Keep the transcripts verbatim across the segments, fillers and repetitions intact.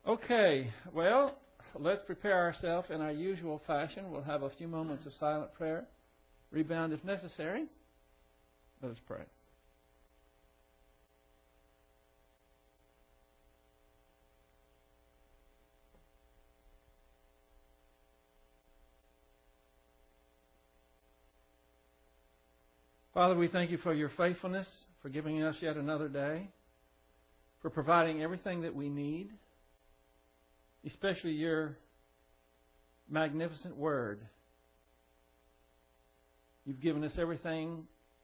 Okay, well, let's prepare ourselves in our usual fashion. We'll have a few moments of silent prayer. Rebound if necessary. Let us pray. Father, we thank you for your faithfulness, for giving us yet another day, for providing everything that we need, especially your magnificent word. You've given us everything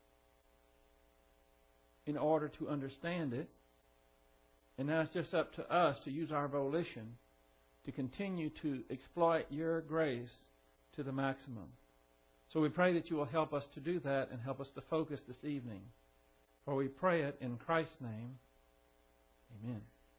in order to understand it, and now it's just up to us to use our volition to continue to exploit your grace to the maximum. So we pray that you will help us to do that and help us to focus this evening. For we pray it in Christ's name. Amen.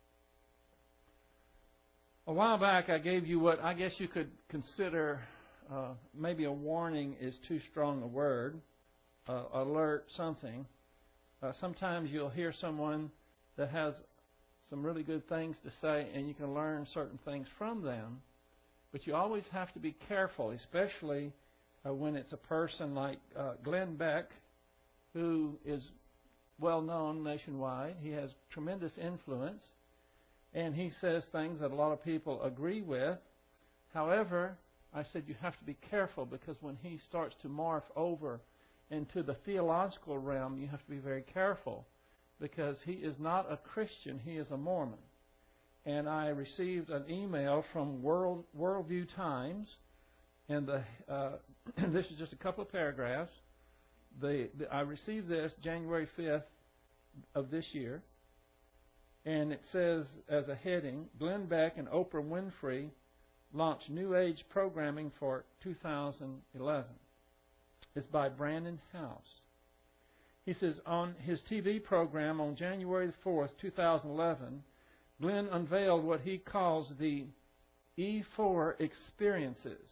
A while back I gave you what I guess you could consider uh, maybe a warning is too strong a word, uh, alert, something. Uh, sometimes you'll hear someone that has some really good things to say and you can learn certain things from them. But you always have to be careful, especially uh, when it's a person like uh, Glenn Beck, who is well known nationwide. He has tremendous influence. And he says things that a lot of people agree with. However, I said you have to be careful because when he starts to morph over into the theological realm, you have to be very careful because he is not a Christian, he is a Mormon. And I received an email from World Worldview Times, and the uh, this is just a couple of paragraphs. The, the I received this January fifth of this year. And it says, as a heading, Glenn Beck and Oprah Winfrey launch New Age programming for two thousand eleven. It's by Brandon House. He says, on his T V program on January fourth, two thousand eleven, Glenn unveiled what he calls the E four experiences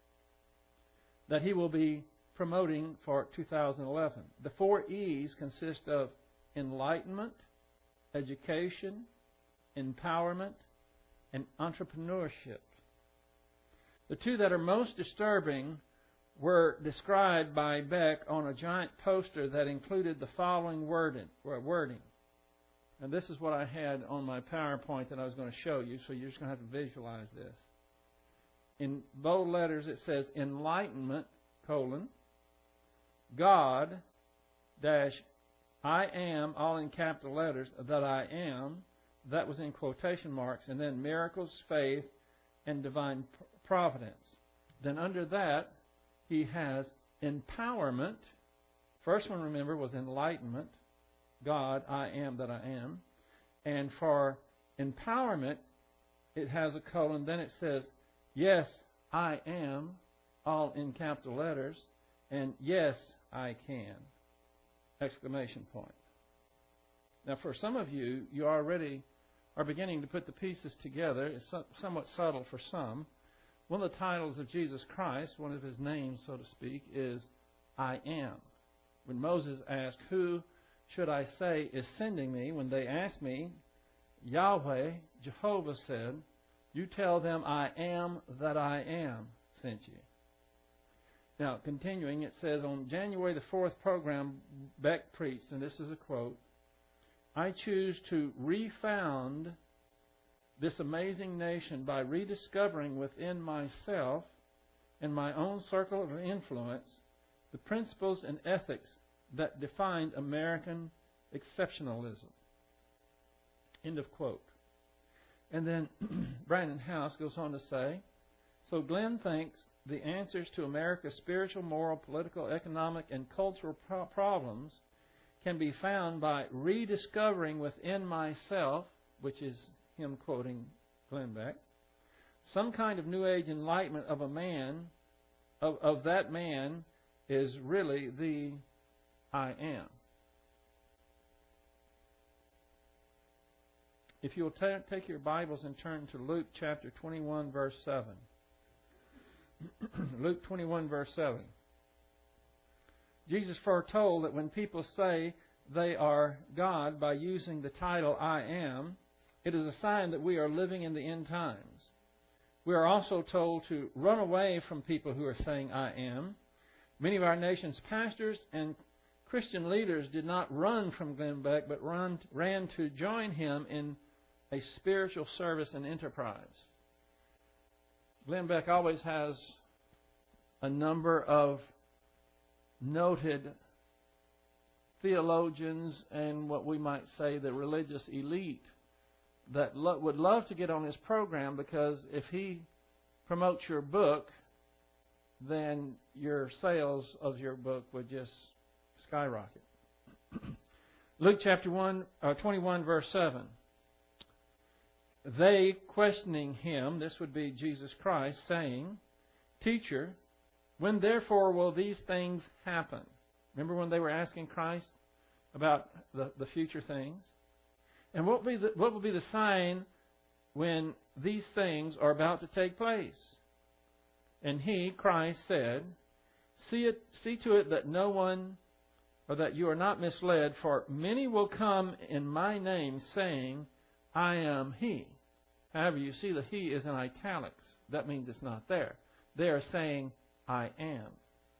that he will be promoting for two thousand eleven. The four E's consist of enlightenment, education, empowerment, and entrepreneurship. The two that are most disturbing were described by Beck on a giant poster that included the following wording. And this is what I had on my PowerPoint that I was going to show you, so you're just going to have to visualize this. In bold letters it says, enlightenment, colon, God, dash, I am, all in capital letters, that I am. That was in quotation marks. And then miracles, faith, and divine providence. Then under that, he has empowerment. First one, remember, was enlightenment. God, I am that I am. And for empowerment, it has a colon. Then it says, yes, I am, all in capital letters. And yes, I can. Exclamation point. Now, for some of you, you already are beginning to put the pieces together. It's somewhat subtle for some. One of the titles of Jesus Christ, one of his names, so to speak, is I am. When Moses asked, who should I say is sending me? When they asked me, Yahweh, Jehovah said, you tell them I am that I am sent you. Now, continuing, it says, on January the fourth program, Beck preached, and this is a quote, I choose to refound this amazing nation by rediscovering within myself and my own circle of influence the principles and ethics that defined American exceptionalism. End of quote. And then Brandon House goes on to say, so Glenn thinks the answers to America's spiritual, moral, political, economic, and cultural pro- problems can be found by rediscovering within myself, which is him quoting Glenn Beck, some kind of New Age enlightenment of a man, of, of that man is really the I am. If you'll ta- take your Bibles and turn to Luke chapter twenty-one, verse seven. Luke twenty-one, verse seven. Jesus foretold that when people say they are God by using the title I am, It is a sign that we are living in the end times. We are also told to run away from people who are saying, I am. Many of our nation's pastors and Christian leaders did not run from Glenn Beck, but run, ran to join him in a spiritual service and enterprise. Glenn Beck always has a number of noted theologians and what we might say the religious elite that lo- would love to get on his program, because if he promotes your book, then your sales of your book would just skyrocket. Luke chapter one, uh, twenty-one, verse seven. They, questioning him, this would be Jesus Christ, saying, Teacher, when therefore will these things happen? Remember when they were asking Christ about the, the future things? And what will be the, what will be the sign when these things are about to take place? And he, Christ, said, See it, see to it that no one, or that you are not misled, for many will come in my name, saying, I am he. However, you see the he is in italics. That means it's not there. They are saying, I am.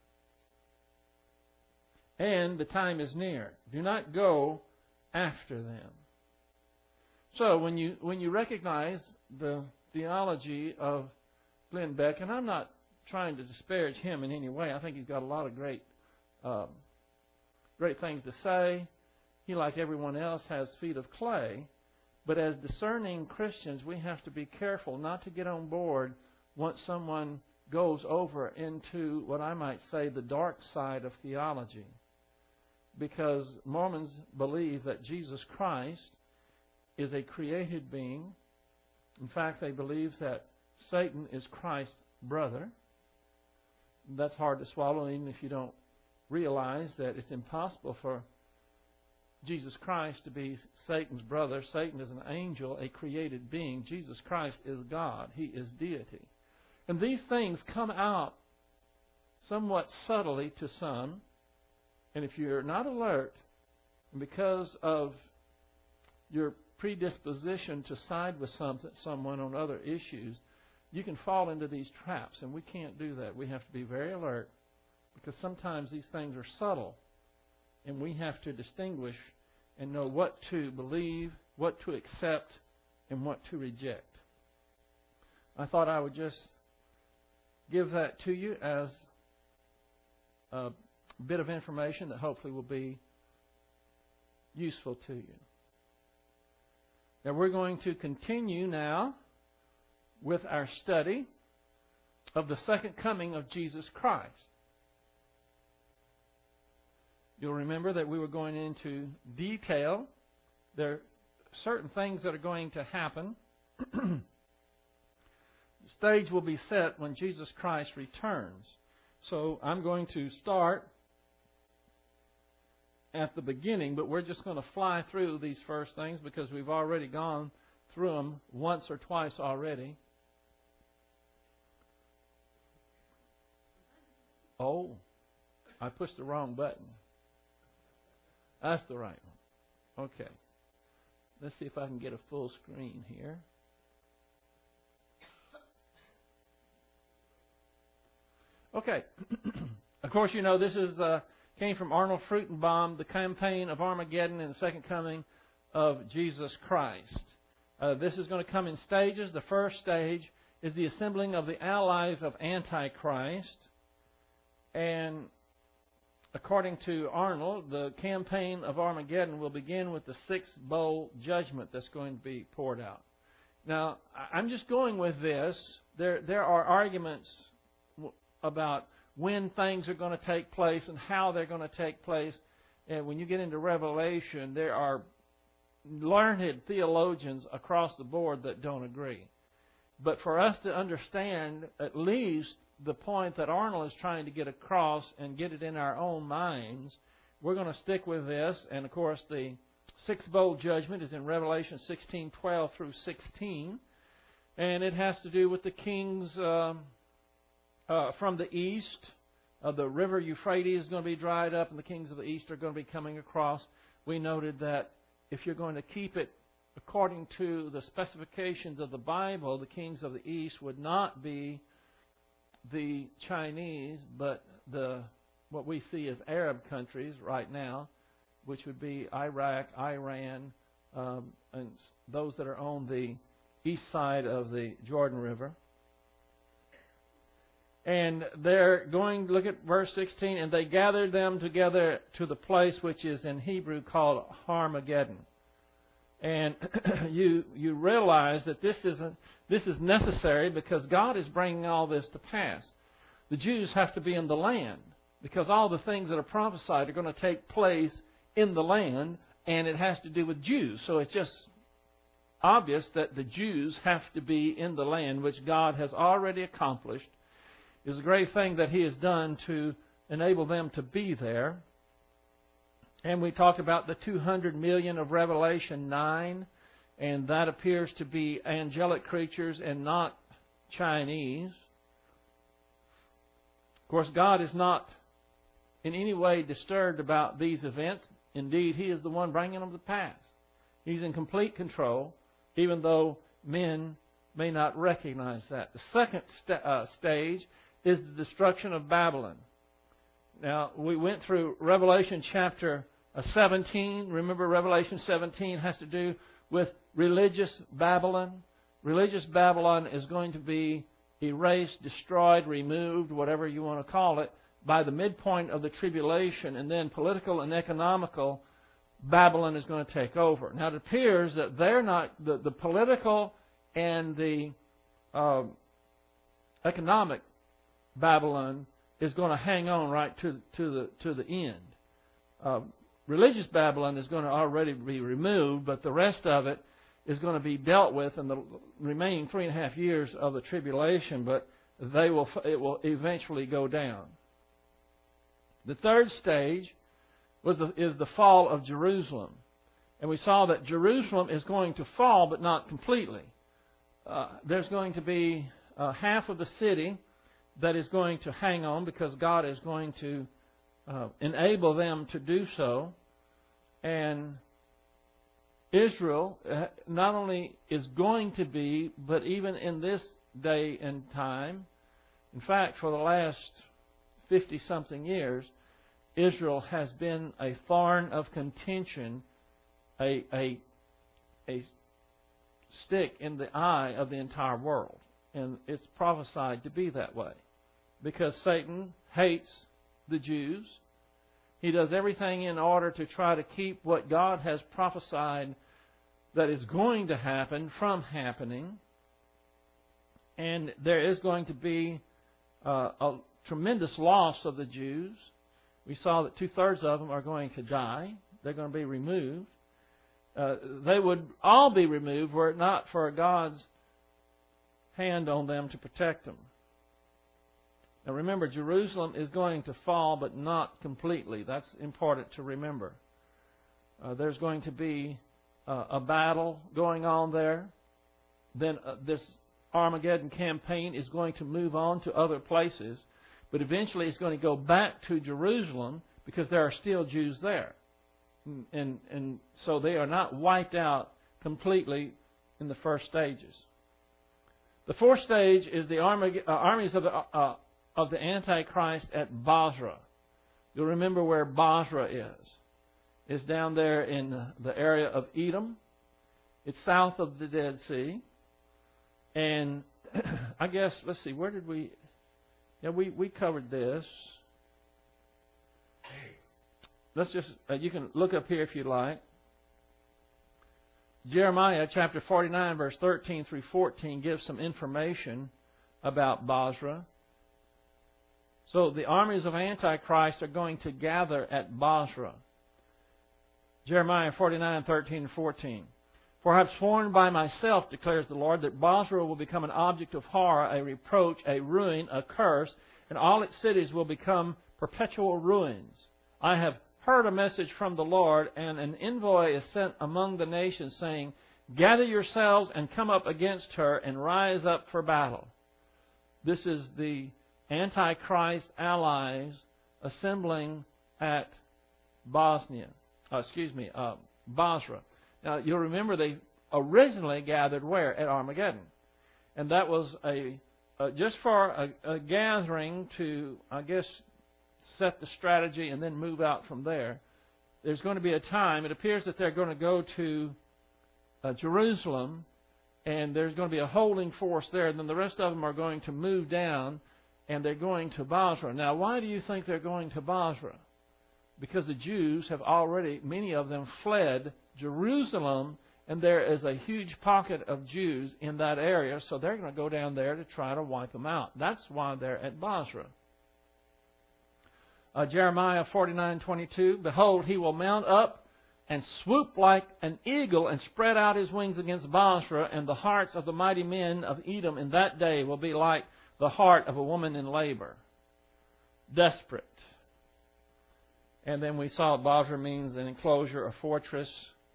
And the time is near. Do not go after them. So when you when you recognize the theology of Glenn Beck, and I'm not trying to disparage him in any way. I think he's got a lot of great um, great things to say. He, like everyone else, has feet of clay. But as discerning Christians, we have to be careful not to get on board once someone goes over into what I might say the dark side of theology. Because Mormons believe that Jesus Christ is a created being. In fact, they believe that Satan is Christ's brother. That's hard to swallow, even if you don't realize that it's impossible for Jesus Christ to be Satan's brother. Satan is an angel, a created being. Jesus Christ is God. He is deity. And these things come out somewhat subtly to some. And if you're not alert, and because of your predisposition to side with some, someone on other issues, you can fall into these traps. And we can't do that. We have to be very alert, because sometimes these things are subtle. And we have to distinguish and know what to believe, what to accept, and what to reject. I thought I would just give that to you as a bit of information that hopefully will be useful to you. Now we're going to continue now with our study of the second coming of Jesus Christ. You'll remember that we were going into detail. There are certain things that are going to happen. The stage will be set when Jesus Christ returns. So I'm going to start at the beginning, but we're just going to fly through these first things because we've already gone through them once or twice already. Oh, I pushed the wrong button. That's the right one. Okay. Let's see if I can get a full screen here. Okay. Of course, you know this is uh, came from Arnold Fruchtenbaum, The Campaign of Armageddon and the Second Coming of Jesus Christ. Uh, this is going to come in stages. The first stage is the assembling of the allies of Antichrist. And according to Arnold, the campaign of Armageddon will begin with the sixth bowl judgment that's going to be poured out. Now, I'm just going with this. There, there are arguments about when things are going to take place and how they're going to take place. And when you get into Revelation, there are learned theologians across the board that don't agree. But for us to understand at least the point that Arnold is trying to get across and get it in our own minds, we're going to stick with this. And, of course, the sixth bowl judgment is in Revelation sixteen twelve through sixteen. And it has to do with the kings um, uh, from the east. Uh, the river Euphrates is going to be dried up, and the kings of the east are going to be coming across. We noted that if you're going to keep it according to the specifications of the Bible, the kings of the East would not be the Chinese, but the what we see as Arab countries right now, which would be Iraq, Iran, um, and those that are on the east side of the Jordan River. And they're going, look at verse sixteen, and they gathered them together to the place which is in Hebrew called Armageddon. And you you realize that this isn't this is necessary because God is bringing all this to pass. The Jews have to be in the land because all the things that are prophesied are going to take place in the land, and it has to do with Jews. So it's just obvious that the Jews have to be in the land, which God has already accomplished. It's a great thing that He has done to enable them to be there. And we talked about the two hundred million of Revelation nine, and that appears to be angelic creatures and not Chinese. Of course, God is not in any way disturbed about these events. Indeed, He is the one bringing them to pass. He's in complete control, even though men may not recognize that. The second st- uh, stage is the destruction of Babylon. Now, we went through Revelation chapter seventeen. Remember, Revelation seventeen has to do with religious Babylon. Religious Babylon is going to be erased, destroyed, removed, whatever you want to call it, by the midpoint of the tribulation, and then political and economical Babylon is going to take over. Now, it appears that they're not, the, the political and the uh, economic Babylon is going to hang on right to, to the to the end. Uh, religious Babylon is going to already be removed, but the rest of it is going to be dealt with in the remaining three and a half years of the tribulation, but they will it will eventually go down. The third stage was the, is the fall of Jerusalem. And we saw that Jerusalem is going to fall, but not completely. Uh, there's going to be uh, half of the city that is going to hang on because God is going to uh, enable them to do so. And Israel uh, not only is going to be, but even in this day and time, in fact, for the last fifty-something years, Israel has been a thorn of contention, a, a, a stick in the eye of the entire world. And it's prophesied to be that way. Because Satan hates the Jews. He does everything in order to try to keep what God has prophesied that is going to happen from happening. And there is going to be uh, a tremendous loss of the Jews. We saw that two-thirds of them are going to die. They're going to be removed. Uh, they would all be removed were it not for God's hand on them to protect them. Now remember, Jerusalem is going to fall, but not completely. That's important to remember. Uh, there's going to be uh, a battle going on there. Then uh, this Armageddon campaign is going to move on to other places. But eventually it's going to go back to Jerusalem because there are still Jews there. And, and, and so they are not wiped out completely in the first stages. The fourth stage is the army, uh, armies of the, uh, of the Antichrist at Basra. You'll remember where Basra is. It's down there in the area of Edom. It's south of the Dead Sea. And I guess, let's see, where did we... Yeah, we, we covered this. Let's just, uh, you can look up here if you like. Jeremiah chapter forty-nine, verse thirteen through fourteen gives some information about Basra. So the armies of Antichrist are going to gather at Basra. Jeremiah forty-nine, thirteen and fourteen. For I have sworn by myself, declares the Lord, that Basra will become an object of horror, a reproach, a ruin, a curse, and all its cities will become perpetual ruins. I have heard a message from the Lord, and an envoy is sent among the nations, saying, gather yourselves and come up against her and rise up for battle. This is the Antichrist allies assembling at Bosnia. Uh, excuse me, uh, Basra. Now, you'll remember they originally gathered where? At Armageddon. And that was a uh, just for a, a gathering to, I guess, set the strategy and then move out from there. There's going to be a time, it appears that they're going to go to uh, Jerusalem, and there's going to be a holding force there, and then the rest of them are going to move down, and they're going to Basra. Now, why do you think they're going to Basra? Because the Jews have already, many of them, fled Jerusalem, and there is a huge pocket of Jews in that area, so they're going to go down there to try to wipe them out. That's why they're at Basra. Uh, Jeremiah forty-nine twenty-two, behold, he will mount up and swoop like an eagle and spread out his wings against Basra, and the hearts of the mighty men of Edom in that day will be like the heart of a woman in labor. Desperate. And then we saw Basra means an enclosure, a fortress.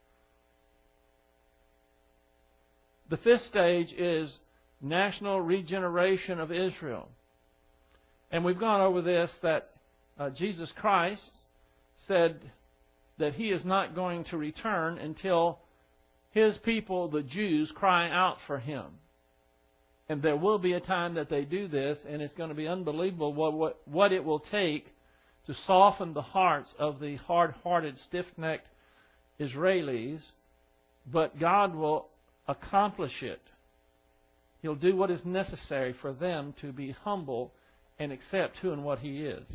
The fifth stage is national regeneration of Israel. And we've gone over this, that uh, Jesus Christ said that He is not going to return until His people, the Jews, cry out for Him. And there will be a time that they do this, and it's going to be unbelievable what, what, what it will take to soften the hearts of the hard-hearted, stiff-necked Israelis. But God will accomplish it. He'll do what is necessary for them to be humble and accept who and what He is.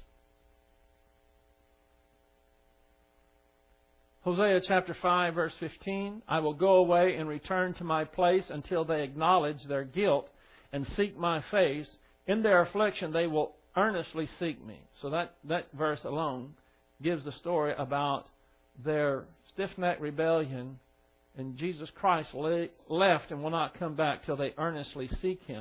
Hosea chapter five, verse fifteen, I will go away and return to my place until they acknowledge their guilt and seek my face. In their affliction they will earnestly seek me. So that, that verse alone gives the story about their stiff-necked rebellion, and Jesus Christ left and will not come back till they earnestly seek Him.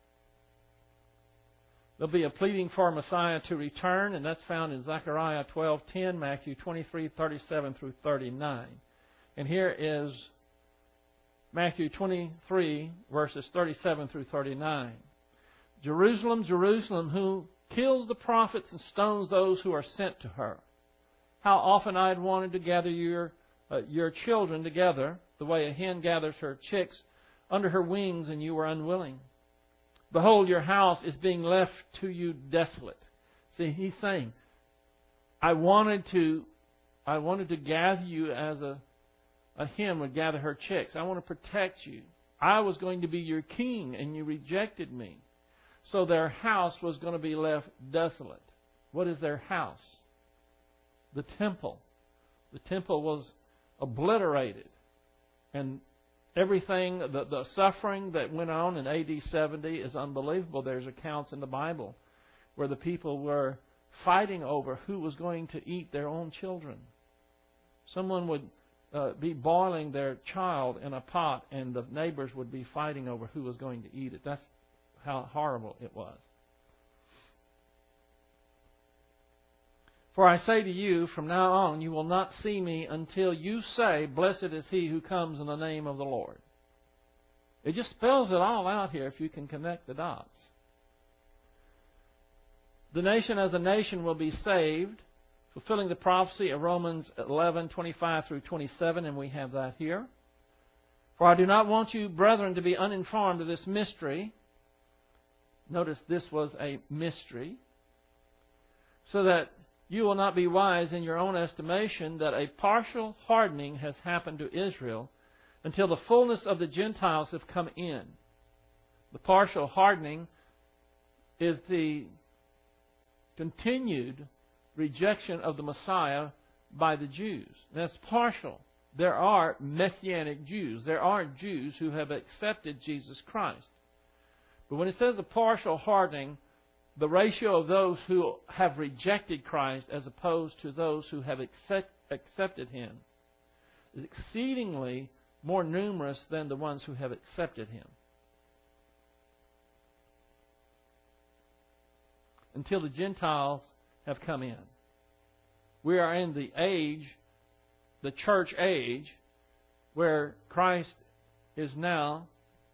There'll be a pleading for Messiah to return, and that's found in Zechariah twelve ten, Matthew twenty-three thirty-seven through thirty-nine. And here is Matthew twenty-three, verses thirty-seven through thirty-nine. Jerusalem, Jerusalem, who kills the prophets and stones those who are sent to her. How often I had wanted to gather your, uh, your children together, the way a hen gathers her chicks under her wings, and you were unwilling. Behold, your house is being left to you desolate. See, He's saying, I wanted to, I wanted to gather you as a, a hen would gather her chicks. I want to protect you. I was going to be your king, and you rejected me. So their house was going to be left desolate. What is their house? The temple. The temple was obliterated. And everything, the, the suffering that went on in A D seventy is unbelievable. There's accounts in the Bible where the people were fighting over who was going to eat their own children. Someone would uh, be boiling their child in a pot, and the neighbors would be fighting over who was going to eat it. That's how horrible it was. For I say to you, from now on you will not see me until you say, blessed is he who comes in the name of the Lord. It just spells it all out here if you can connect the dots. The nation as a nation will be saved, fulfilling the prophecy of Romans eleven twenty-five through twenty-seven, and we have that here. For I do not want you, brethren, to be uninformed of this mystery. Notice this was a mystery. So that you will not be wise in your own estimation, that a partial hardening has happened to Israel until the fullness of the Gentiles have come in. The partial hardening is the continued rejection of the Messiah by the Jews. That's partial. There are Messianic Jews. There are Jews who have accepted Jesus Christ. But when it says a partial hardening, the ratio of those who have rejected Christ as opposed to those who have accept, accepted Him is exceedingly more numerous than the ones who have accepted Him. Until the Gentiles have come in. We are in the age, the church age, where Christ is now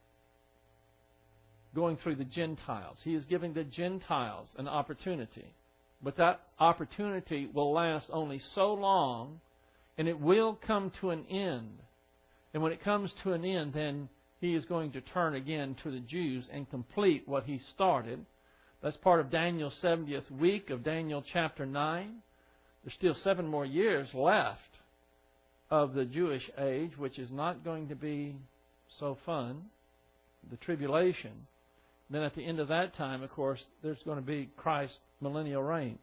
going through the Gentiles. He is giving the Gentiles an opportunity. But that opportunity will last only so long, and it will come to an end. And when it comes to an end, then He is going to turn again to the Jews and complete what He started. That's part of Daniel's seventieth week of Daniel chapter nine. There's still seven more years left of the Jewish age, which is not going to be so fun, the tribulation. Then at the end of that time, of course, there's going to be Christ's millennial reign.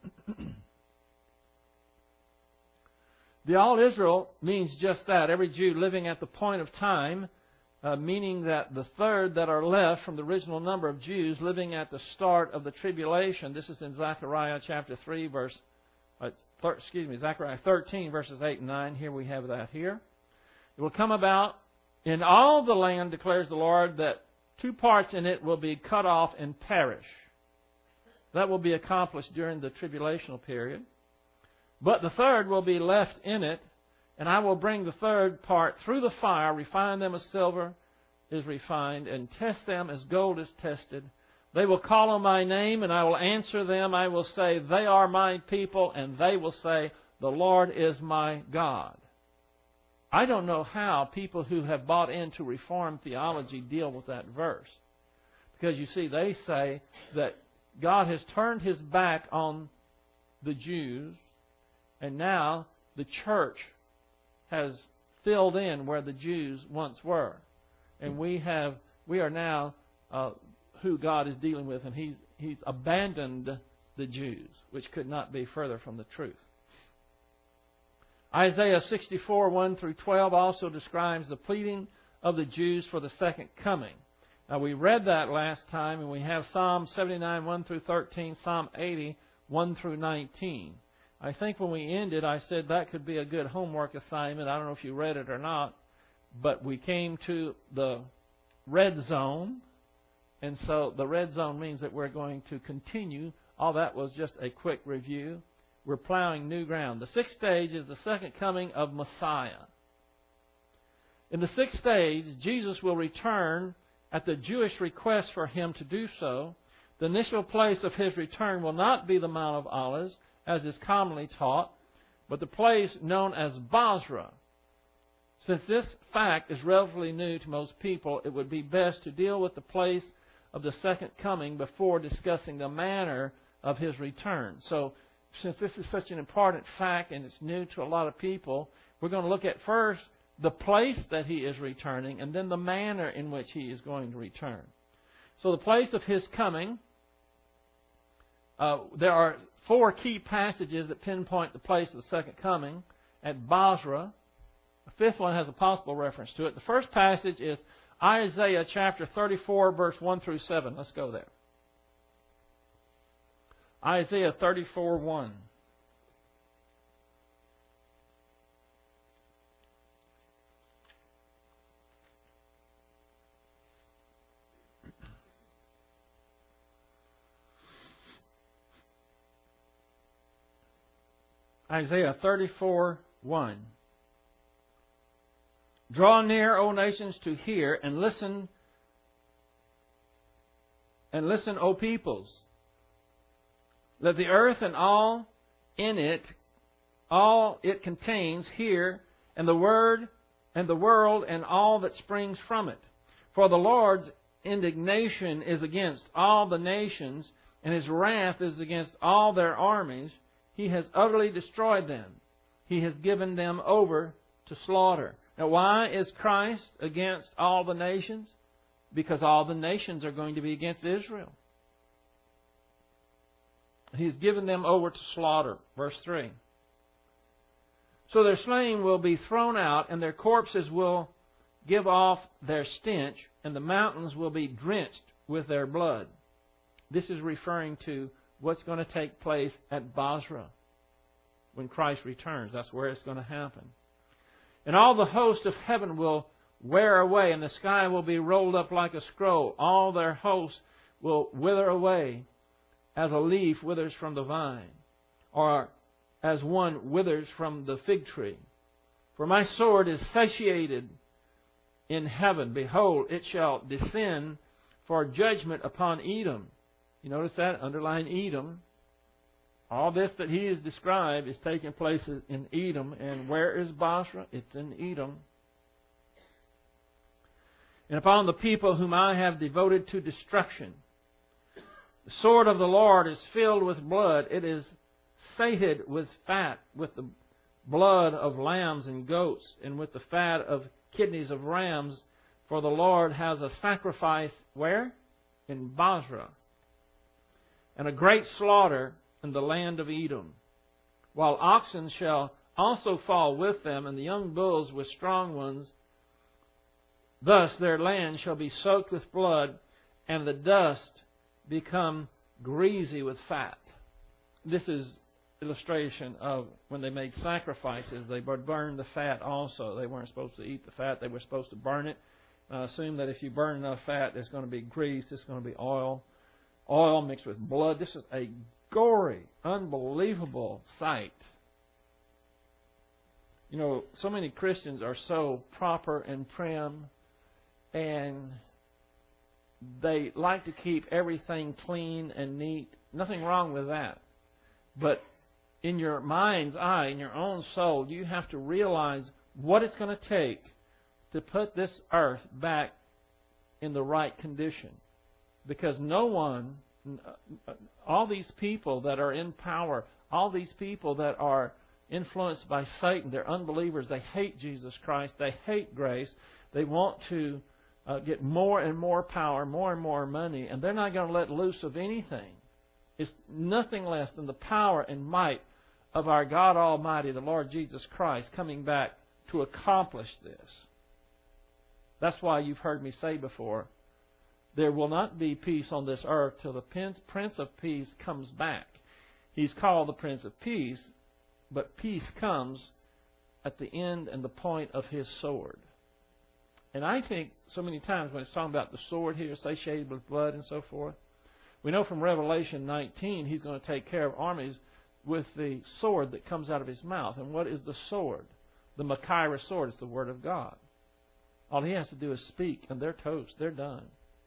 The all Israel means just that, every Jew living at the point of time, uh, meaning that the third that are left from the original number of Jews living at the start of the tribulation. This is in Zechariah chapter three, verse, uh, thir- excuse me, Zechariah thirteen, verses eight and nine. Here we have that here. It will come about in all the land, declares the Lord, that two parts in it will be cut off and perish. That will be accomplished during the tribulational period. But the third will be left in it, and I will bring the third part through the fire, refine them as silver is refined, and test them as gold is tested. They will call on my name, and I will answer them. I will say, they are my people, and they will say, the Lord is my God. I don't know how people who have bought into Reformed theology deal with that verse. Because you see, they say that God has turned His back on the Jews, and now the church has filled in where the Jews once were. And we have we are now uh, who God is dealing with, and He's He's abandoned the Jews, which could not be further from the truth. Isaiah sixty-four, one through twelve also describes the pleading of the Jews for the second coming. Now, we read that last time, and we have Psalm seventy-nine, one through thirteen, Psalm eighty, one through nineteen. I think when we ended, I said that could be a good homework assignment. I don't know if you read it or not, but we came to the red zone, and so the red zone means that we're going to continue. All that was just a quick review. We're plowing new ground. The sixth stage is the second coming of Messiah. In the sixth stage, Jesus will return at the Jewish request for Him to do so. The initial place of His return will not be the Mount of Olives, as is commonly taught, but the place known as Bozrah. Since this fact is relatively new to most people, it would be best to deal with the place of the second coming before discussing the manner of His return. So, since this is such an important fact and it's new to a lot of people, we're going to look at first the place that He is returning and then the manner in which He is going to return. So the place of His coming, uh, there are four key passages that pinpoint the place of the second coming at Bozrah. The fifth one has a possible reference to it. The first passage is Isaiah chapter thirty-four, verse one through seven. Let's go there. Isaiah thirty-four, one. Isaiah thirty-four, one. Draw near, O nations, to hear, and listen, and listen, O peoples. Let the earth and all in it, all it contains, hear, and the word and the world and all that springs from it. For the Lord's indignation is against all the nations, and His wrath is against all their armies. He has utterly destroyed them. He has given them over to slaughter. Now, why is Christ against all the nations? Because all the nations are going to be against Israel. He's given them over to slaughter. Verse three. So their slain will be thrown out, and their corpses will give off their stench, and the mountains will be drenched with their blood. This is referring to what's going to take place at Bozrah when Christ returns. That's where it's going to happen. And all the host of heaven will wear away, and the sky will be rolled up like a scroll. All their hosts will wither away as a leaf withers from the vine, or as one withers from the fig tree. For my sword is satiated in heaven. Behold, it shall descend for judgment upon Edom. You notice that? Underline Edom. All this that he has described is taking place in Edom. And where is Bozrah? It's in Edom. and upon the people whom I have devoted to destruction. The sword of the Lord is filled with blood. It is sated with fat, with the blood of lambs and goats, and with the fat of kidneys of rams. For the Lord has a sacrifice, where? In Bozrah. And a great slaughter in the land of Edom. While oxen shall also fall with them, and the young bulls with strong ones. Thus their land shall be soaked with blood, and the dust become greasy with fat. This is illustration of when they made sacrifices, they would burn the fat also. They weren't supposed to eat the fat, they were supposed to burn it. I assume that if you burn enough fat, there's going to be grease, there's going to be oil. Oil mixed with blood. This is a gory, unbelievable sight. You know, so many Christians are so proper and prim, and they like to keep everything clean and neat. Nothing wrong with that. But in your mind's eye, in your own soul, you have to realize what it's going to take to put this earth back in the right condition. Because no one, all these people that are in power, all these people that are influenced by Satan, they're unbelievers, they hate Jesus Christ, they hate grace, they want to uh, get more and more power, more and more money, and they're not going to let loose of anything. It's nothing less than the power and might of our God Almighty, the Lord Jesus Christ, coming back to accomplish this. That's why you've heard me say before, there will not be peace on this earth till the Prince of Peace comes back. He's called the Prince of Peace, but peace comes at the end and the point of His sword. And I think so many times when it's talking about the sword here, satiated with blood and so forth, we know from Revelation nineteen He's going to take care of armies with the sword that comes out of His mouth. And what is the sword? The Machaira sword is the Word of God. All He has to do is speak, and they're toast. They're done.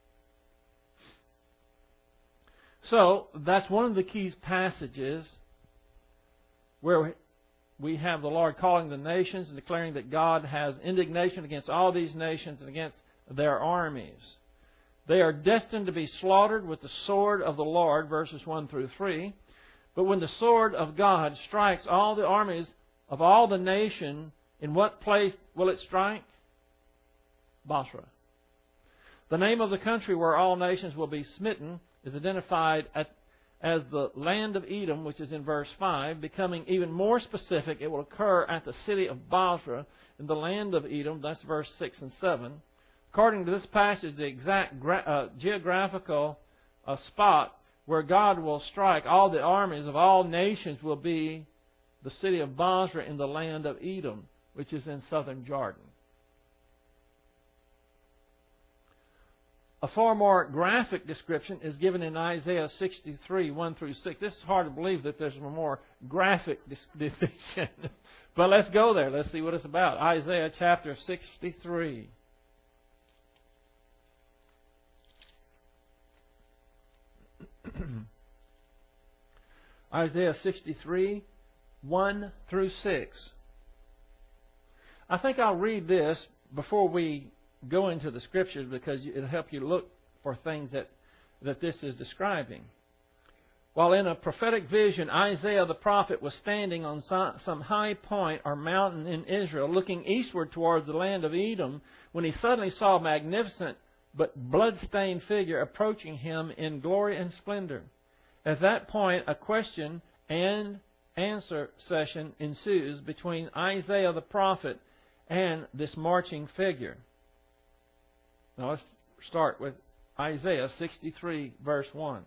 So, that's one of the key passages where we have the Lord calling the nations and declaring that God has indignation against all these nations and against their armies. They are destined to be slaughtered with the sword of the Lord, verses one through three. But when the sword of God strikes all the armies of all the nation, in what place will it strike? Bozrah. The name of the country where all nations will be smitten is identified at, as the land of Edom, which is in verse five. Becoming even more specific, it will occur at the city of Bozrah in the land of Edom. That's verse six and seven. According to this passage, the exact gra- uh, geographical uh, spot where God will strike all the armies of all nations will be the city of Bozrah in the land of Edom, which is in southern Jordan. A far more graphic description is given in Isaiah sixty-three, one through six. This is hard to believe that there's a more graphic depiction. But let's go there. Let's see what it's about. Isaiah chapter sixty-three. Isaiah sixty-three, one through six. I think I'll read this before we go into the Scriptures because it'll help you look for things that, that this is describing. While in a prophetic vision, Isaiah the prophet was standing on some high point or mountain in Israel, looking eastward towards the land of Edom, when he suddenly saw a magnificent but blood-stained figure approaching him in glory and splendor. At that point, a question and answer session ensues between Isaiah the prophet and this marching figure. Now let's start with Isaiah sixty-three, verse one.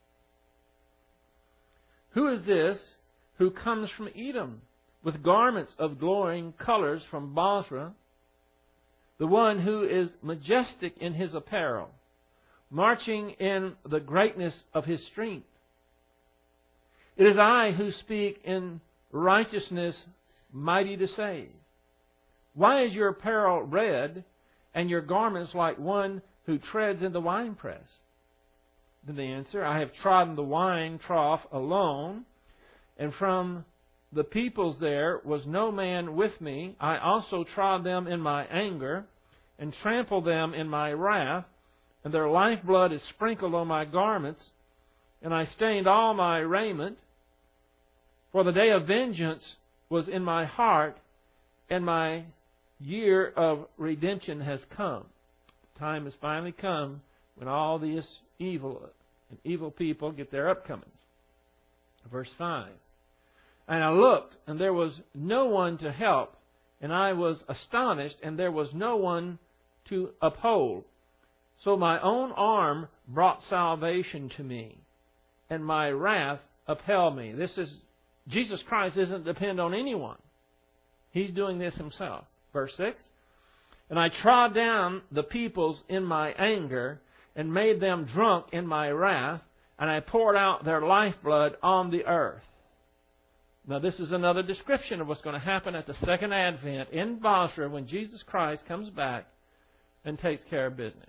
Who is this who comes from Edom with garments of glowing colors from Bozrah? The one who is majestic in his apparel, marching in the greatness of his strength. It is I who speak in righteousness, mighty to save. Why is your apparel red, and your garments like one who treads in the winepress? Then the answer, I have trodden the wine trough alone, and from the peoples there was no man with me. I also trod them in my anger, and trample them in my wrath, and their lifeblood is sprinkled on my garments, and I stained all my raiment. For the day of vengeance was in my heart, and my year of redemption has come. The time has finally come when all these evil and evil people get their upcomings. Verse five. And I looked, and there was no one to help, and I was astonished, and there was no one to uphold. So my own arm brought salvation to me, and my wrath upheld me. This is, Jesus Christ doesn't depend on anyone. He's doing this himself. Verse six. And I trod down the peoples in my anger, and made them drunk in my wrath, and I poured out their lifeblood on the earth. Now this is another description of what's going to happen at the second advent in Basra when Jesus Christ comes back and takes care of business.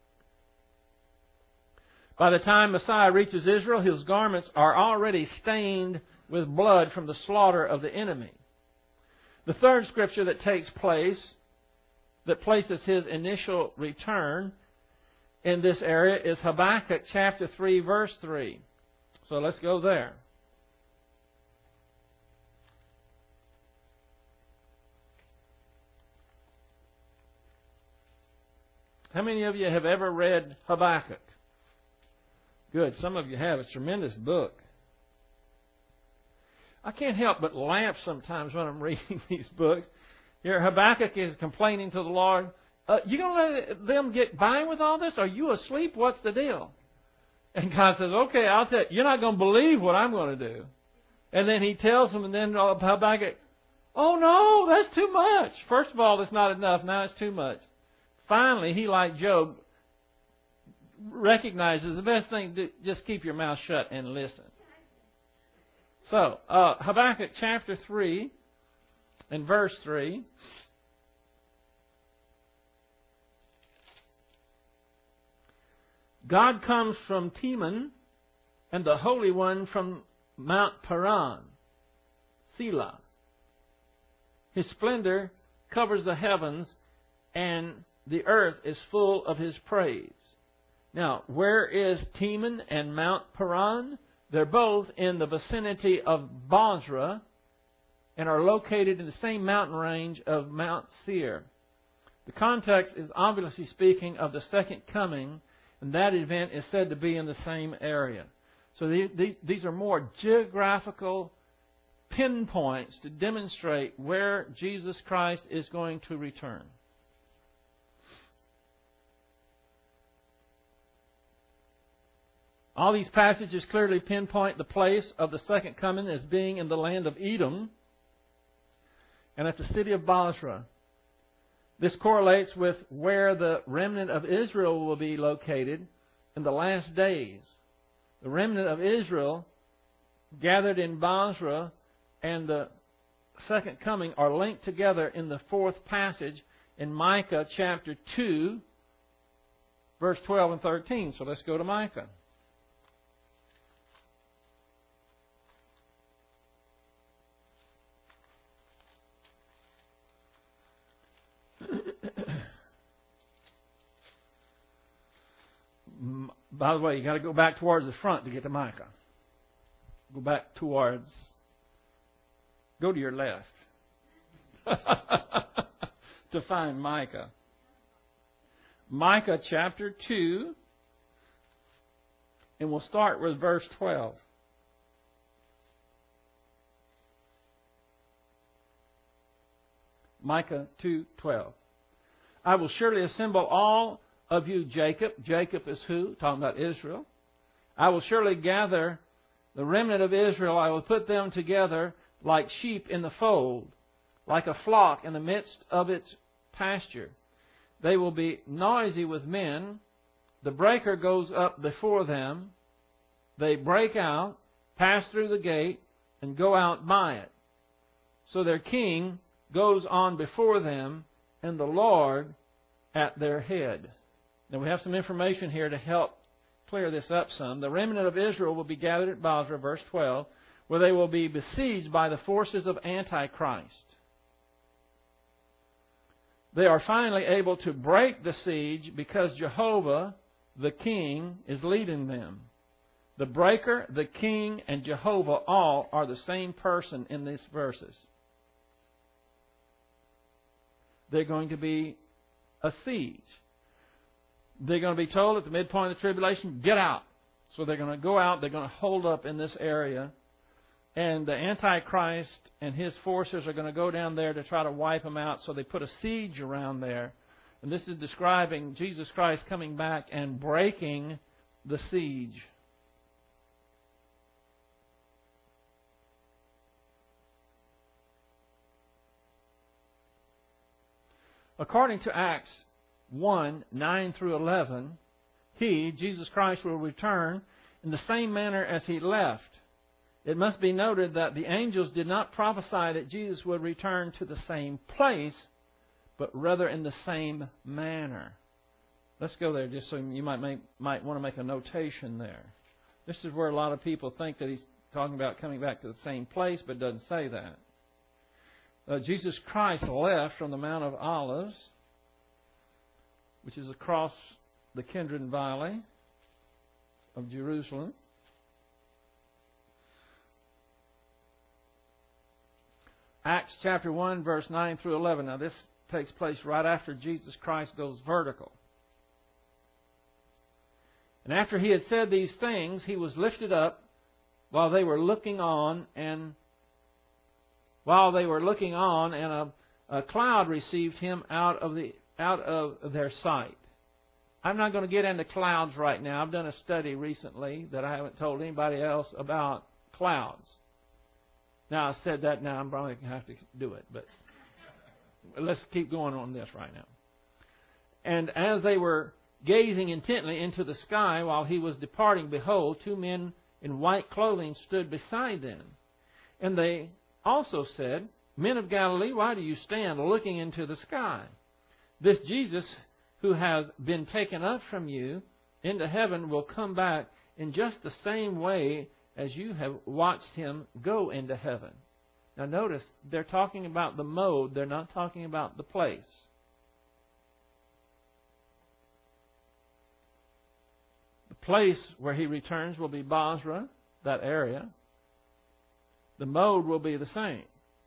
By the time Messiah reaches Israel, his garments are already stained with blood from the slaughter of the enemy. The third scripture that takes place, that places his initial return in this area, is Habakkuk chapter three, verse three. So let's go there. How many of you have ever read Habakkuk? Good. Some of you have. It's a tremendous book. I can't help but laugh sometimes when I'm reading these books. Here, Habakkuk is complaining to the Lord. Uh, you going to let them get by with all this? Are you asleep? What's the deal? And God says, okay, I'll tell you. You're not going to believe what I'm going to do. And then he tells them, and then Habakkuk, oh no, that's too much. First of all, that's not enough. Now it's too much. Finally, he, like Job, recognizes the best thing to just keep your mouth shut and listen. So, uh, Habakkuk chapter three and verse three. God comes from Teman, and the Holy One from Mount Paran, Selah. His splendor covers the heavens, and the earth is full of His praise. Now, where is Teman and Mount Paran? They're both in the vicinity of Basra and are located in the same mountain range of Mount Seir. The context is obviously speaking of the second coming, and that event is said to be in the same area. So these, these are more geographical pinpoints to demonstrate where Jesus Christ is going to return. All these passages clearly pinpoint the place of the second coming as being in the land of Edom and at the city of Basra. This correlates with where the remnant of Israel will be located in the last days. The remnant of Israel gathered in Basra and the second coming are linked together in the fourth passage in Micah chapter two, verse twelve and thirteen. So let's go to Micah. By the way, you got to go back towards the front to get to Micah. Go back towards. Go to your left to find Micah. Micah chapter two, and we'll start with verse twelve. Micah two twelve. I will surely assemble all of you, Jacob. Jacob is who? Talking about Israel. I will surely gather the remnant of Israel. I will put them together like sheep in the fold, like a flock in the midst of its pasture. They will be noisy with men. The breaker goes up before them. They break out, pass through the gate, and go out by it. So their king goes on before them, and the Lord at their head. Now we have some information here to help clear this up some. The remnant of Israel will be gathered at Basra, verse twelve, where they will be besieged by the forces of Antichrist. they are finally able to break the siege because Jehovah, the King, is leading them. The breaker, the King, and Jehovah all are the same person in these verses. They're going to be a siege. They're going to be told at the midpoint of the tribulation, get out. So they're going to go out, they're going to hold up in this area. And the Antichrist and his forces are going to go down there to try to wipe them out. So they put a siege around there. And this is describing Jesus Christ coming back and breaking the siege. According to Acts one, nine through eleven, He, Jesus Christ, will return in the same manner as He left. It must be noted that the angels did not prophesy that Jesus would return to the same place, but rather in the same manner. Let's go there just so you might make, might want to make a notation there. This is where a lot of people think that He's talking about coming back to the same place, but doesn't say that. Uh, Jesus Christ left from the Mount of Olives, which is across the Kidron Valley of Jerusalem. Acts chapter one, verse nine through eleven. Now this takes place right after Jesus Christ goes vertical. And after He had said these things, He was lifted up while they were looking on, and while they were looking on, and a, a cloud received Him out of the out of their sight. I'm not going to get into clouds right now. I've done a study recently that I haven't told anybody else about clouds. Now, I said that now, I'm probably going to have to do it, but let's keep going on this right now. And as they were gazing intently into the sky while He was departing, behold, two men in white clothing stood beside them. And they also said, Men of Galilee, why do you stand looking into the sky? This Jesus who has been taken up from you into heaven will come back in just the same way as you have watched Him go into heaven. Now notice, they're talking about the mode, they're not talking about the place. The place where He returns will be Basra, that area. The mode will be the same.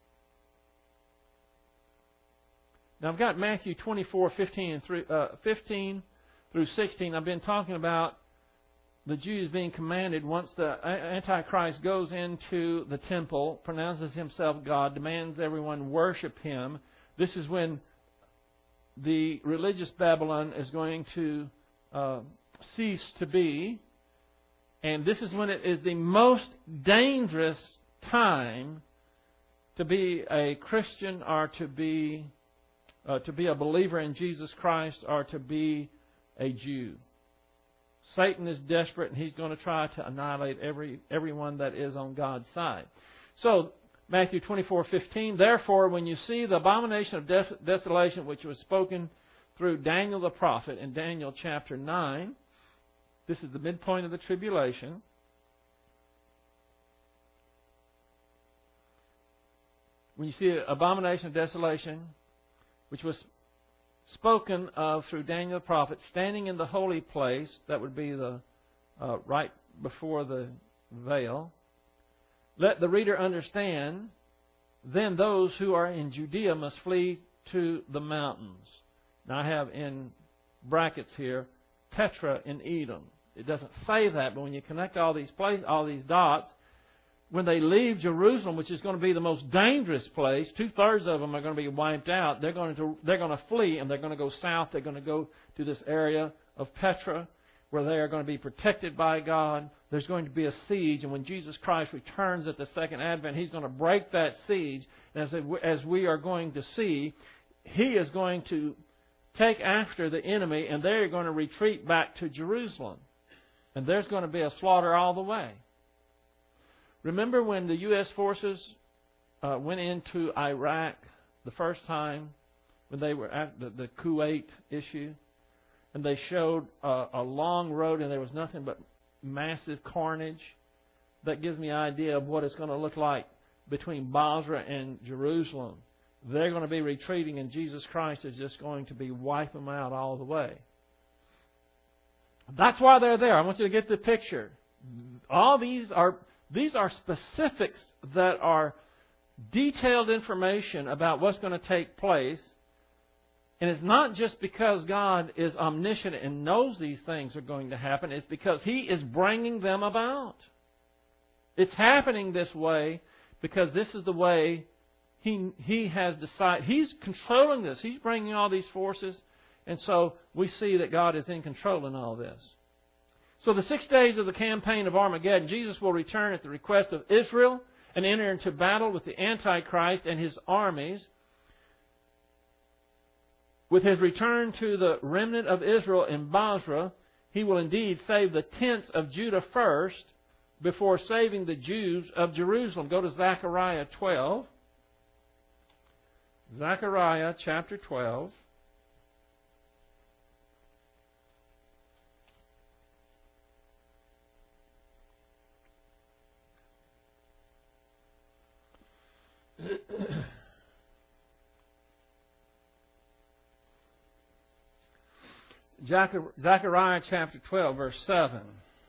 Now I've got Matthew twenty-four, fifteen, and three, uh, fifteen through sixteen. I've been talking about the Jews being commanded, once the Antichrist goes into the temple, pronounces himself God, demands everyone worship Him. This is when the religious Babylon is going to uh, cease to be. And this is when it is the most dangerous time to be a Christian or to be uh, to be a believer in Jesus Christ or to be a Jew. Satan is desperate, and he's going to try to annihilate every everyone that is on God's side. So, Matthew twenty-four, fifteen, Therefore, when you see the abomination of des- desolation, which was spoken through Daniel the prophet in Daniel chapter nine, this is the midpoint of the tribulation. When you see the abomination of desolation, which was spoken of through Daniel the prophet, standing in the holy place, that would be the uh, right before the veil. Let the reader understand, then those who are in Judea must flee to the mountains. Now I have in brackets here, Petra in Edom. It doesn't say that, but when you connect all these places, all these dots, when they leave Jerusalem, which is going to be the most dangerous place, two-thirds of them are going to be wiped out. They're going to they're going to flee, and they're going to go south. They're going to go to this area of Petra, where they are going to be protected by God. There's going to be a siege, and when Jesus Christ returns at the second advent, He's going to break that siege. And as as we are going to see, He is going to take after the enemy, and they're going to retreat back to Jerusalem. And there's going to be a slaughter all the way. Remember when the U S forces uh, went into Iraq the first time, when they were at the, the Kuwait issue, and they showed a, a long road and there was nothing but massive carnage? That gives me an idea of what it's going to look like between Basra and Jerusalem. they're going to be retreating, and Jesus Christ is just going to be wiping them out all the way. That's why they're there. I want you to get the picture. All these are these are specifics that are detailed information about what's going to take place. And it's not just because God is omniscient and knows these things are going to happen. It's because He is bringing them about. It's happening this way because this is the way He, he has decided. He's controlling this. He's bringing all these forces. And so we see that God is in control in all this. So the six days of the campaign of Armageddon, Jesus will return at the request of Israel and enter into battle with the Antichrist and his armies. With his return to the remnant of Israel in Basra, He will indeed save the tents of Judah first before saving the Jews of Jerusalem. Go to Zechariah twelve. Zechariah chapter twelve. Zechariah chapter twelve, verse seven.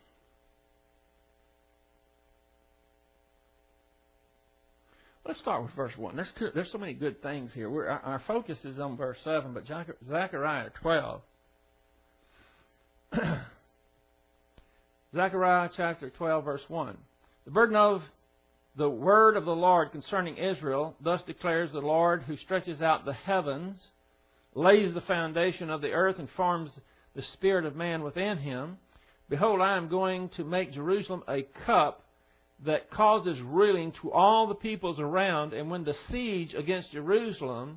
Let's start with verse one. There's, two, there's so many good things here. We're, our, our focus is on verse seven, but Zechariah twelve. Zechariah chapter twelve, verse one. The burden of the word of the Lord concerning Israel, thus declares the Lord, who stretches out the heavens, lays the foundation of the earth, and forms the spirit of man within him. Behold, I am going to make Jerusalem a cup that causes reeling to all the peoples around, and when the siege against Jerusalem,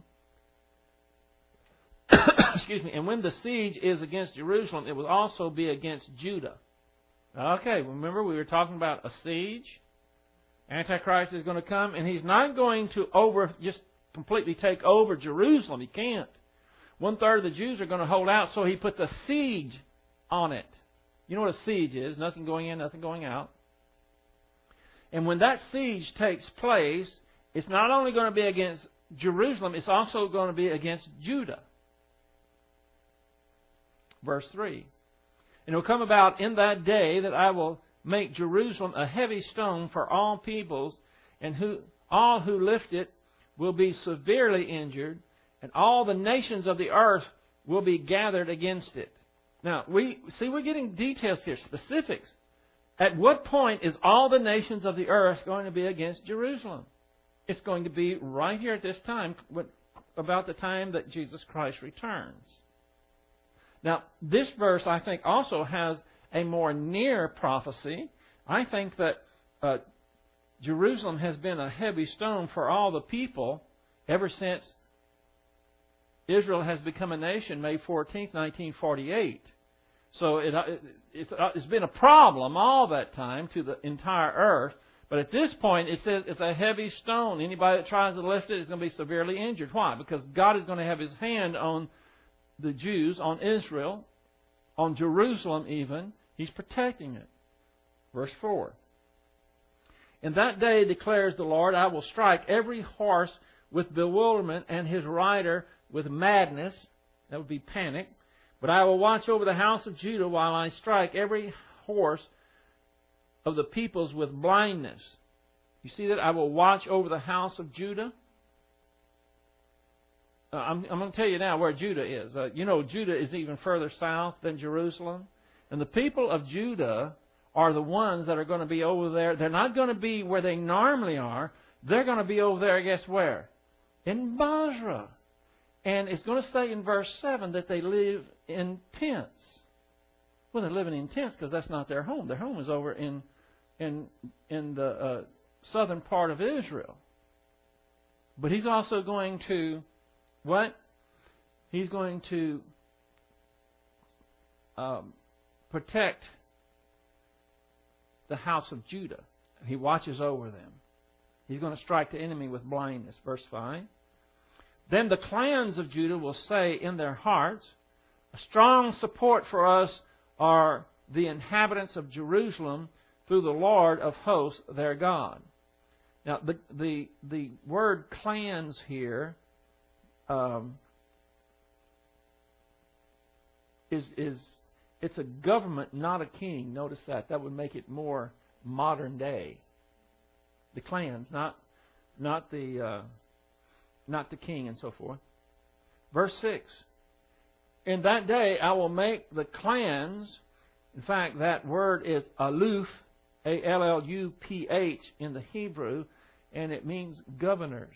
excuse me, and when the siege is against Jerusalem, it will also be against Judah. Okay, remember we were talking about a siege. Antichrist is going to come, and he's not going to over just completely take over Jerusalem. He can't. One third of the Jews are going to hold out, so he puts a siege on it. You know what a siege is? Nothing going in, nothing going out. And when that siege takes place, it's not only going to be against Jerusalem, it's also going to be against Judah. Verse three. And it will come about in that day that I will make Jerusalem a heavy stone for all peoples, and who all who lift it will be severely injured, and all the nations of the earth will be gathered against it. Now, we see we're getting details here, specifics. At what point is all the nations of the earth going to be against Jerusalem? It's going to be right here at this time, about the time that Jesus Christ returns. Now, this verse, I think, also has a more near prophecy. I think that uh, Jerusalem has been a heavy stone for all the people ever since Israel has become a nation, May fourteenth, nineteen forty-eight. So it, it, it's, it's been a problem all that time to the entire earth. But at this point, it says it's a heavy stone. Anybody that tries to lift it is going to be severely injured. Why? Because God is going to have His hand on the Jews, on Israel, on Jerusalem even. He's protecting it. Verse four. In that day, declares the Lord, I will strike every horse with bewilderment and his rider with madness. That would be panic. But I will watch over the house of Judah while I strike every horse of the peoples with blindness. You see that? I will watch over the house of Judah. Uh, I'm, I'm going to tell you now where Judah is. Uh, you know, Judah is even further south than Jerusalem. And the people of Judah are the ones that are going to be over there. They're not going to be where they normally are. They're going to be over there, guess where? In Basra. And it's going to say in verse seven that they live in tents. Well, they're living in tents because that's not their home. Their home is over in in in the uh, southern part of Israel. But He's also going to, what? He's going to um, protect the house of Judah. He watches over them. He's going to strike the enemy with blindness. Verse five. Then the clans of Judah will say in their hearts, a strong support for us are the inhabitants of Jerusalem through the Lord of hosts, their God. Now, the, the, the word clans here um, is is it's a government, not a king. Notice that. That would make it more modern day. The clans, not not the uh, not the king and so forth. Verse six. In that day I will make the clans. In fact, that word is aluf, A L L U P H in the Hebrew, and it means governors.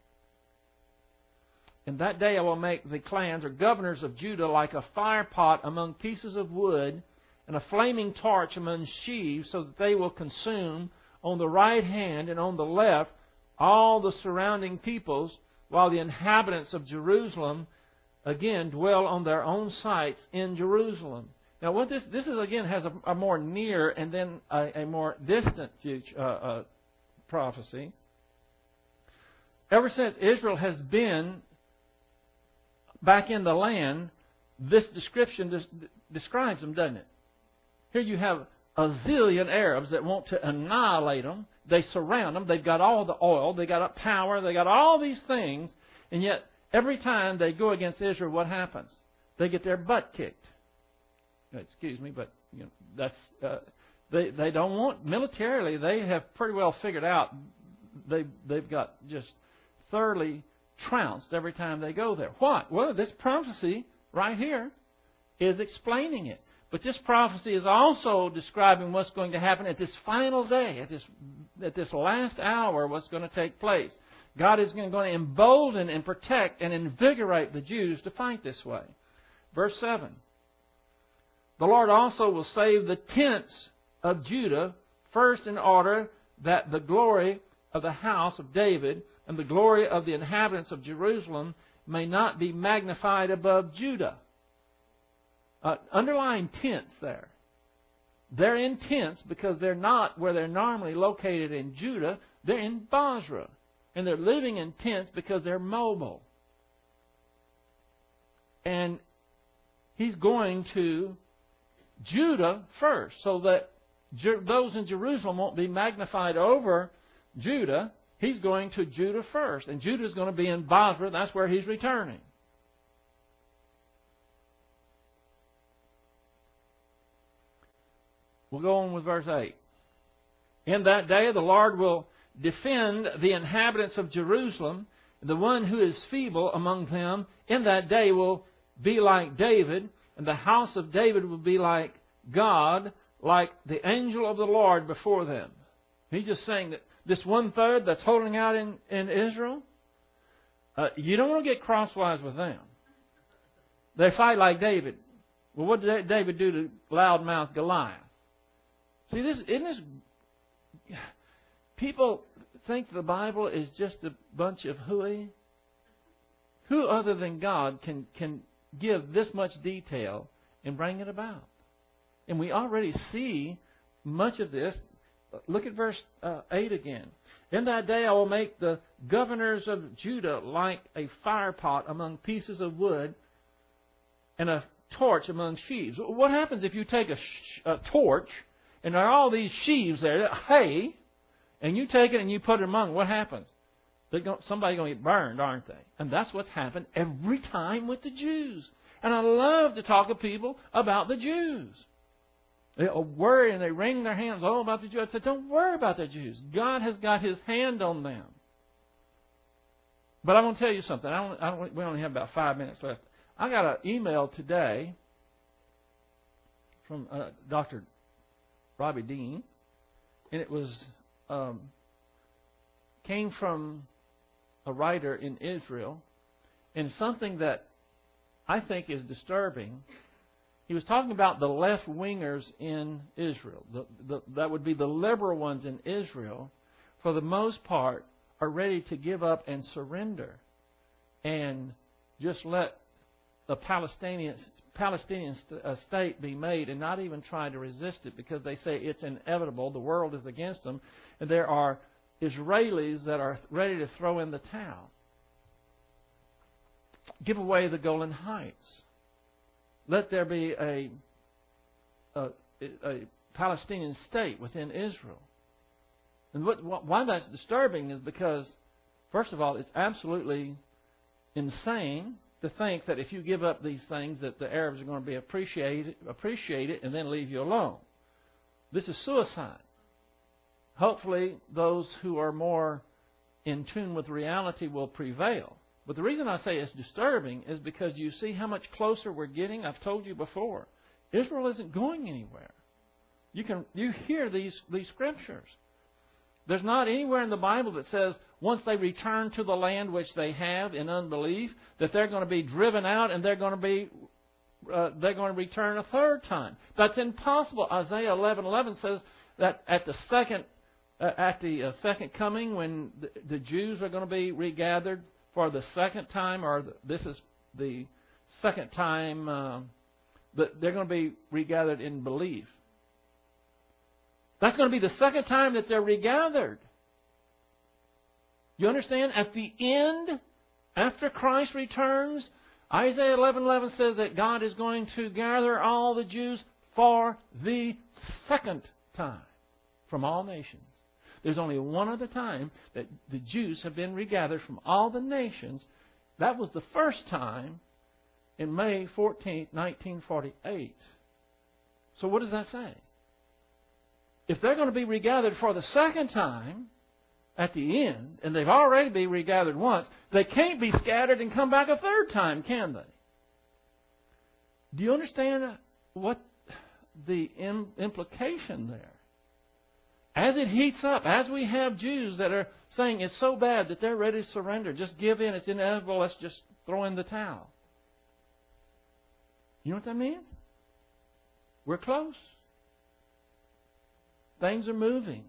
In that day I will make the clans or governors of Judah like a fire pot among pieces of wood and a flaming torch among sheaves, so that they will consume on the right hand and on the left all the surrounding peoples, while the inhabitants of Jerusalem again dwell on their own sites in Jerusalem. Now, what this this is again has a, a more near and then a, a more distant future uh, uh, prophecy. Ever since Israel has been back in the land, this description des- describes them, doesn't it? Here you have a zillion Arabs that want to annihilate them. They surround them. They've got all the oil. They got power. They got all these things, and yet every time they go against Israel, what happens? They get their butt kicked. Excuse me, but you know, that's uh, they. They don't want militarily. They have pretty well figured out. They they've got just thoroughly trounced every time they go there. What? Well, this prophecy right here is explaining it. But this prophecy is also describing what's going to happen at this final day, at this at this last hour. What's going to take place? God is going to embolden and protect and invigorate the Jews to fight this way. Verse seven. The Lord also will save the tents of Judah, first in order that the glory of the house of David and the glory of the inhabitants of Jerusalem may not be magnified above Judah. Uh, underline tents there. They're in tents because they're not where they're normally located in Judah. They're in Basra. And they're living in tents because they're mobile. And He's going to Judah first, so that those in Jerusalem won't be magnified over Judah. He's going to Judah first. And Judah is going to be in Basra. That's where He's returning. We'll go on with verse eight. In that day the Lord will defend the inhabitants of Jerusalem. The one who is feeble among them in that day will be like David, and the house of David will be like God, like the angel of the Lord before them. He's just saying that this one-third that's holding out in, in Israel, uh, you don't want to get crosswise with them. They fight like David. Well, what did David do to loudmouth Goliath? See, this isn't this. People think the Bible is just a bunch of hooey. Who other than God can can give this much detail and bring it about? And we already see much of this. Look at verse uh, eight again. In that day I will make the governors of Judah like a fire pot among pieces of wood and a torch among sheaves. What happens if you take a, sh- a torch and there are all these sheaves there, hay, and you take it and you put it among? What happens? Going, somebody's going to get burned, aren't they? And that's what's happened every time with the Jews. And I love to talk to people about the Jews. They worry and they wring their hands all about the Jews. I said, don't worry about the Jews. God has got His hand on them. But I'm going to tell you something. I don't, I don't, we only have about five minutes left. I got an email today from uh, Doctor Robbie Dean, and it was um, came from a writer in Israel, and something that I think is disturbing. He was talking about the left-wingers in Israel. The, the, that would be the liberal ones in Israel, for the most part, are ready to give up and surrender and just let the Palestinian, Palestinian state be made and not even try to resist it, because they say it's inevitable. The world is against them. And there are Israelis that are ready to throw in the towel. Give away the Golan Heights. Let there be a, a, a Palestinian state within Israel. And what, why that's disturbing is because, first of all, it's absolutely insane to think that if you give up these things that the Arabs are going to be appreciate appreciate it and then leave you alone. This is suicide. Hopefully, those who are more in tune with reality will prevail. But the reason I say it's disturbing is because you see how much closer we're getting. I've told you before, Israel isn't going anywhere. You can you hear these, these scriptures. There's not anywhere in the Bible that says once they return to the land which they have in unbelief, that they're going to be driven out and they're going to be uh, they're going to return a third time. That's impossible. Isaiah eleven eleven says that at the second uh, at the uh, second coming, when the, the Jews are going to be regathered for the second time, or the, this is the second time uh, that they're going to be regathered in belief. That's going to be the second time that they're regathered. You understand? At the end, after Christ returns, Isaiah eleven eleven says that God is going to gather all the Jews for the second time from all nations. There's only one other time that the Jews have been regathered from all the nations. That was the first time in May fourteenth, nineteen forty-eight. So what does that say? If they're going to be regathered for the second time at the end, and they've already been regathered once, they can't be scattered and come back a third time, can they? Do you understand what the implication there? As it heats up, as we have Jews that are saying it's so bad that they're ready to surrender, just give in, it's inevitable, let's just throw in the towel. You know what that means? We're close. Things are moving.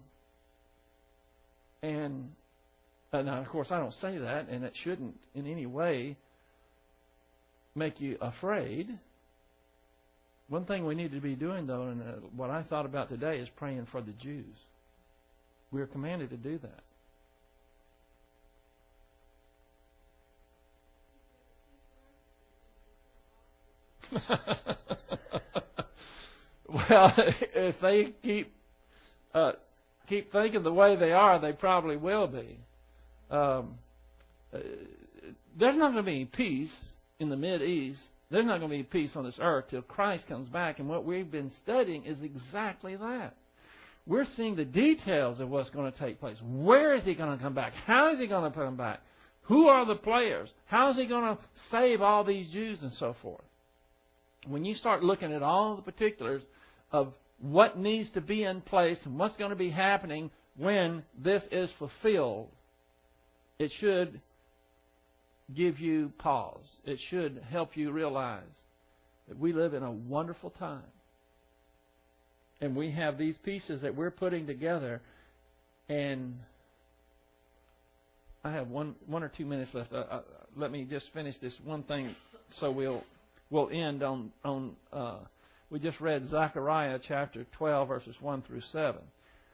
And, and now, of course, I don't say that, and it shouldn't in any way make you afraid. One thing we need to be doing, though, and uh, what I thought about today is praying for the Jews. We are commanded to do that. Well, if they keep uh, keep thinking the way they are, they probably will be. Um, uh, there's not going to be any peace in the Mideast. There's not going to be peace on this earth till Christ comes back. And what we've been studying is exactly that. We're seeing the details of what's going to take place. Where is He going to come back? How is He going to come back? Who are the players? How is He going to save all these Jews and so forth? When you start looking at all the particulars of what needs to be in place and what's going to be happening when this is fulfilled, it should give you pause. It should help you realize that we live in a wonderful time. And we have these pieces that we're putting together. And I have one one or two minutes left. Uh, uh, let me just finish this one thing so we'll we'll end on, on uh, we just read Zechariah chapter twelve, verses one through seven.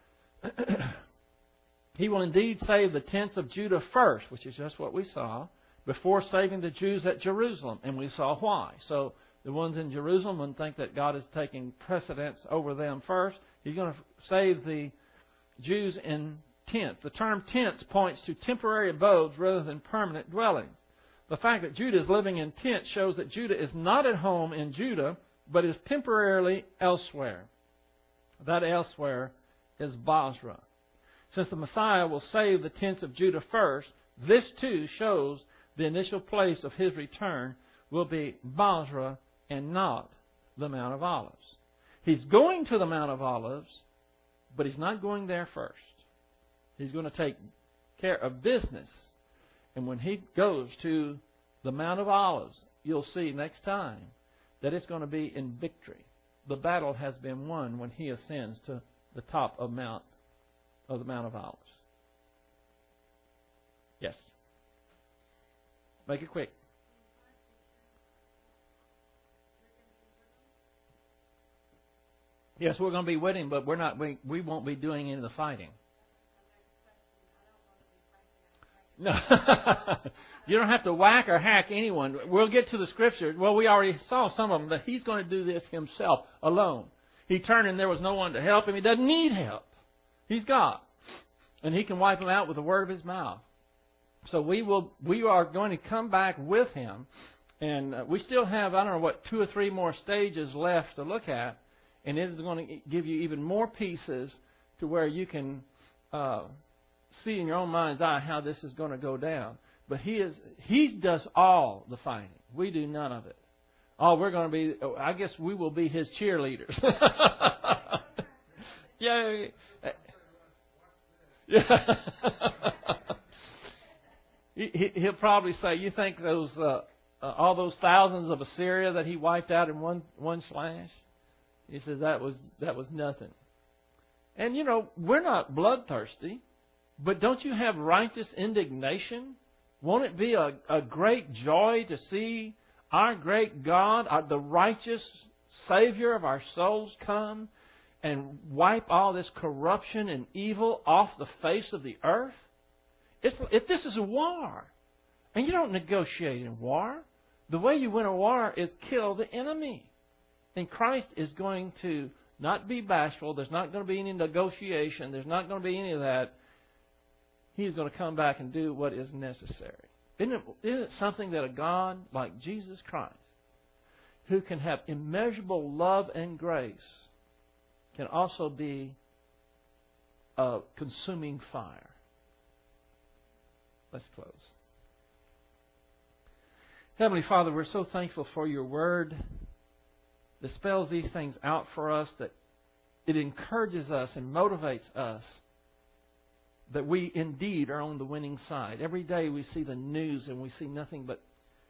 He will indeed save the tents of Judah first, which is just what we saw, before saving the Jews at Jerusalem. And we saw why. So the ones in Jerusalem would think that God is taking precedence over them first. He's going to save the Jews in tents. The term tents points to temporary abodes rather than permanent dwellings. The fact that Judah is living in tents shows that Judah is not at home in Judah, but is temporarily elsewhere. That elsewhere is Basra. Since the Messiah will save the tents of Judah first, this too shows the initial place of His return will be Basra and not the Mount of Olives. He's going to the Mount of Olives, but He's not going there first. He's going to take care of business. And when He goes to the Mount of Olives, you'll see next time that it's going to be in victory. The battle has been won when He ascends to the top of Mount of the Mount of Olives. Yes. Make it quick. Yes, we're going to be with Him, but we're not. We, we won't be doing any of the fighting. No, you don't have to whack or hack anyone. We'll get to the Scripture. Well, we already saw some of them that He's going to do this Himself alone. He turned and there was no one to help Him. He doesn't need help. He's God, and He can wipe them out with the word of His mouth. So we will. We are going to come back with him, and uh, we still have, I don't know what, two or three more stages left to look at, and it is going to give you even more pieces to where you can uh, see in your own mind's eye how this is going to go down. But he is he does all the fighting. We do none of it. Oh, we're going to be. I guess we will be his cheerleaders. Yeah. Yeah. he, he'll probably say, "You think those uh, uh, all those thousands of Assyria that he wiped out in one one slash?" He says that was that was nothing. And you know, we're not bloodthirsty, but don't you have righteous indignation? Won't it be a, a great joy to see our great God, our, the righteous Savior of our souls, come and wipe all this corruption and evil off the face of the earth? It's, if this is a war, and you don't negotiate in war, the way you win a war is kill the enemy. And Christ is going to not be bashful. There's not going to be any negotiation. There's not going to be any of that. He's going to come back and do what is necessary. Isn't it, isn't it something that a God like Jesus Christ, who can have immeasurable love and grace, can also be a consuming fire? Let's close. Heavenly Father, we're so thankful for your word that spells these things out for us, that it encourages us and motivates us that we indeed are on the winning side. Every day we see the news and we see nothing but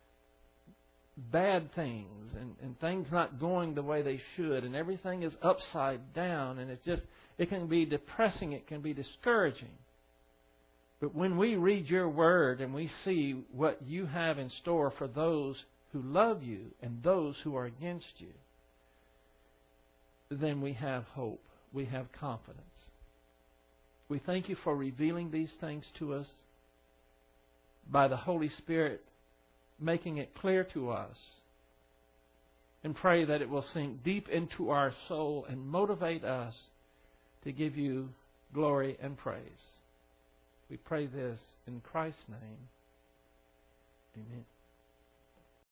bad things and, and things not going the way they should, and everything is upside down, and it's just, it can be depressing, it can be discouraging. But when we read your word and we see what you have in store for those who love you and those who are against you, then we have hope. We have confidence. We thank you for revealing these things to us by the Holy Spirit, making it clear to us, and pray that it will sink deep into our soul and motivate us to give you glory and praise. We pray this in Christ's name. Amen.